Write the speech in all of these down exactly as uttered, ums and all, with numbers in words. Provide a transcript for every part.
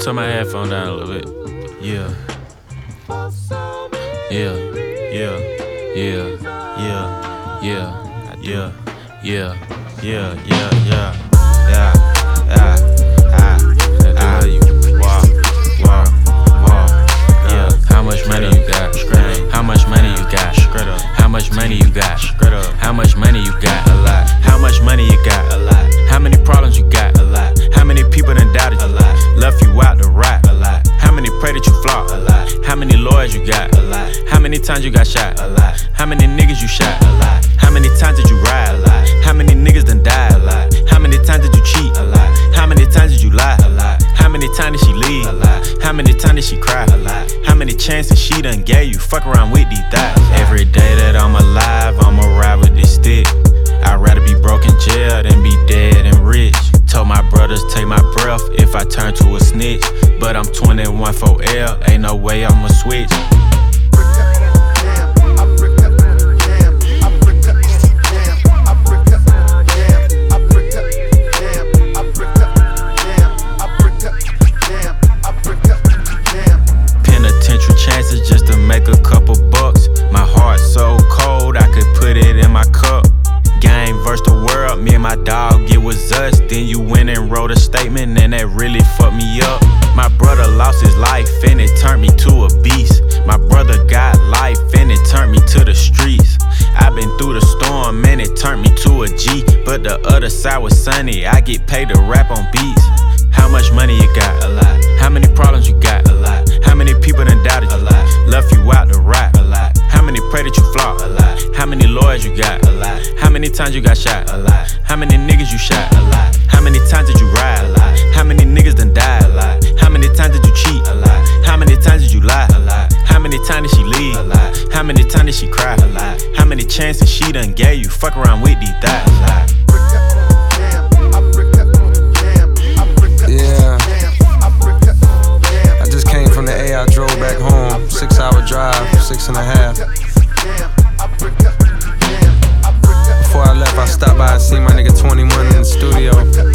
Turn my headphone down a little bit. Yeah. Yeah. Yeah. Yeah. Yeah. Yeah. Yeah. Yeah. Yeah. Yeah. Yeah. Yeah. Yeah. Ah. You. Wow. Wow. Wow. Yeah. How much money you got? How much money you got? How much money you got? How much money you got? A lot. How much money you got? A lot. How many problems you got? A lot. How many people done doubted you? A lot. Left you out to rot? A lot. How many pray that you flop? A lot. How many lawyers you got? A lot. How many times you got shot? A lot. How many niggas you shot? A lot. How many times did you ride? A lot. How many niggas done died? A lot. How many times did you cheat? A lot. How many times did you lie? A lot. How many times did she leave? A lot. How many times did she cry? A lot. How many chances she done gave you? Fuck around with these thighs. Every day that I'm alive, I'ma ride with this stick. I'd rather be broke in jail than be dead and rich. Told my brothers take my breath if I turn to a snitch. But I'm twenty-one for L, ain't no way I'ma switch. Penitentiary chances just to make a couple bucks. My heart so cold I could put it in my cup. Game versus the world, me and my dog, it was us. Then you went and wrote a statement and that really fucked me up. My brother lost his life and it turned me to a beast. My brother got life and it turned me to the streets. I've been through the storm and it turned me to a G. But the other side was sunny, I get paid to rap on beats. How much money you got? A lot. How many problems you got? A lot. How many people done doubted you? A lot. Left you out to rot? A lot. How many pray that you flop? A lot. How many lawyers you got? A lot. How many times you got shot? A lot. How many niggas you shot? A lot. How many times did you ride? A lot. How many niggas done died? A lot. How many times did you cheat? A lot. How many times did you lie? A lot. How many times did she leave? A lot. How many times did she cry? A lot. How many chances she done gave you? Fuck around with these thighs. Yeah. I just came from the A, I drove back home. Six hour drive, six and a half. Before I left, I stopped by and seen my nigga twenty-one in the studio.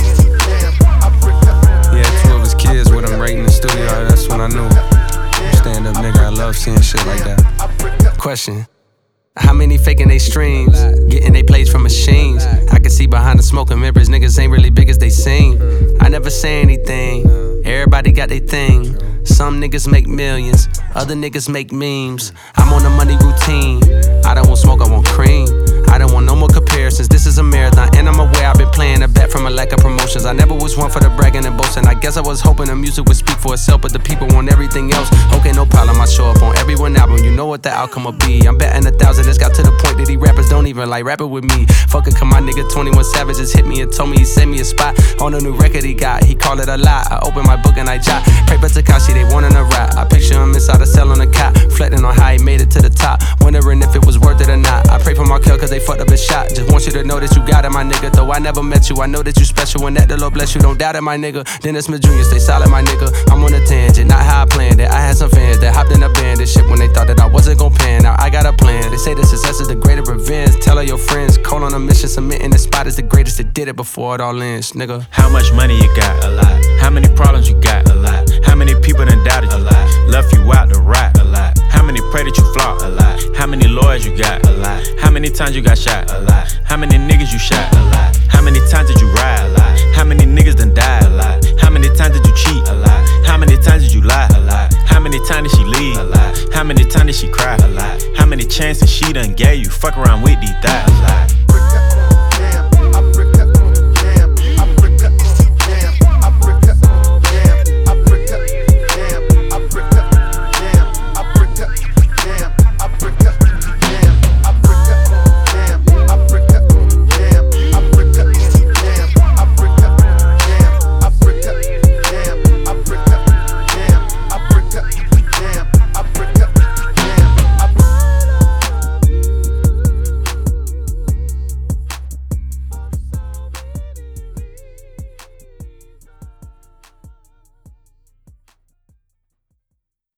He had two of his kids with him right in the studio. That's when I knew. Stand up nigga, I love seeing shit like that. Question. How many faking they streams? Getting they plays from machines. I can see behind the smoking mirrors, niggas ain't really big as they seem. I never say anything, everybody got their thing. Some niggas make millions, other niggas make memes. I'm on a money routine, I don't want smoke, I want cream. I don't want no more comparisons, this is a marathon. And I'm aware I've been playing a bet from a lack of promotions. I never was one for the bragging and boasting. I guess I was hoping the music would speak for itself, but the people want everything else. Okay, no problem, I show up on every one album. You know what the outcome will be. I'm betting a thousand, it's got to the point that these rappers don't even like rapping with me. Fuck it, come my nigga twenty-one Savage just hit me and told me he sent me a spot on a new record he got. He called it a lie, I opened my book and I jot. Pray for Tekashi, they wanting a rap. I picture him inside a cell on a cot, reflecting on how he made it to the top, wondering if it was worth it or not. I pray for Markel cause they fucked up his shot. Just want you to know that you got it, my nigga. Though I never met you, I know that you special and that the Lord bless you. Don't doubt it, my nigga. Dennis Smith Junior, stay solid, my nigga. I'm on a tangent, not how I planned it. I had some fans that hopped in a band and shit when they thought that I wasn't gon' pan. Now I got a plan. They say the success is the greater revenge. Tell all your friends, call on a mission, submitting the spot is the greatest that did it before it all ends, nigga. How much money you got? A lot. How many problems you got? A lot. How many people done doubted you? A lot. Left you out to rot? A lot. How many pray that you flop? A lot. How many lawyers you got? A lot. How many times you got shot? A lot. How many niggas you shot? A lot. How many times did you ride? A lot. How many niggas done died? A lot. How many times did you cheat? A lot. How many times did you lie? A lot. How many times did she leave? A lot. How many times did she cry? A lot. How many chances she done gave you? Fuck around with these thighs.